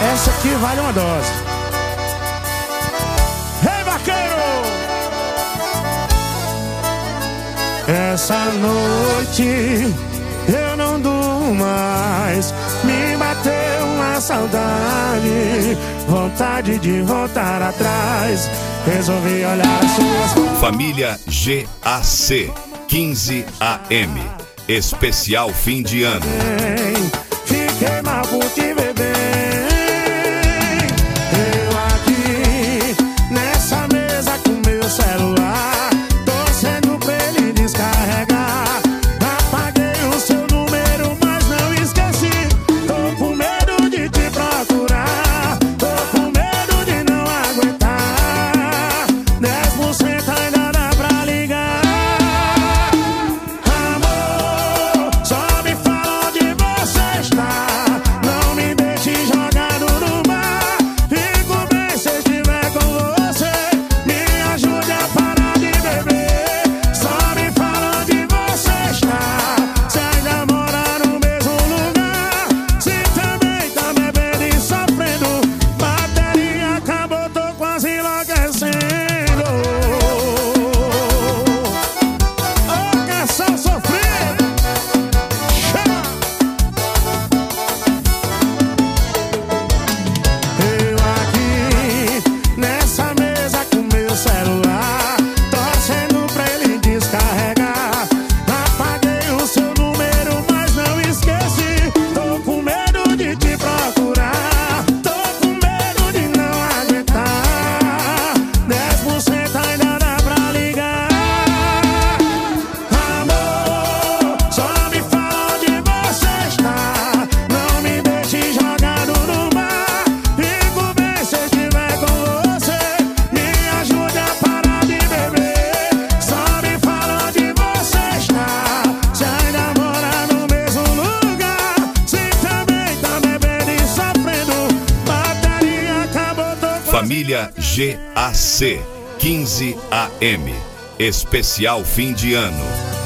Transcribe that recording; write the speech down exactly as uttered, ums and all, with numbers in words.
Essa aqui vale uma dose. Ei, vaqueiro! Essa noite eu não durmo mais. Me bateu uma saudade, vontade de voltar atrás. Resolvi olhar as suas... Família G A C, quinze A M. Especial fim de ano. Fiquei mal por te ver bem. Eu aqui nessa mesa com meu celular, torcendo pra ele descarregar. Apaguei o seu número, mas não esqueci. Tô com medo de te procurar, tô com medo de não aguentar. Dez por cento ainda dá pra ligar. Amor, só me fala onde você está. Não me deixe jogado no mar. Fico bem se estiver com você. Me ajude a parar de beber. Só me fala onde você está. Se ainda mora no mesmo lugar. Se também tá bebendo e sofrendo. Bateria acabou, tô quase enlouquecendo. Ô, canção sofrida. Chama! Eu aqui nessa mesa com meu celular, torcendo pra ele descarregar. Apaguei o seu número, mas não esqueci. Tô com medo de te procurar, tô com medo de não aguentar. Dez por cento ainda dá pra ligar. Amor, só me fala onde você está. Não me deixe jogado no mar. Fico bem se estiver com você. Me ajude a parar de beber. Só me fala onde você está. Se ainda mora no mesmo lugar. Se também tá bebendo e sofrendo. Bateria acabou, tô quase... Família G A C, quinze A M. Especial fim de ano.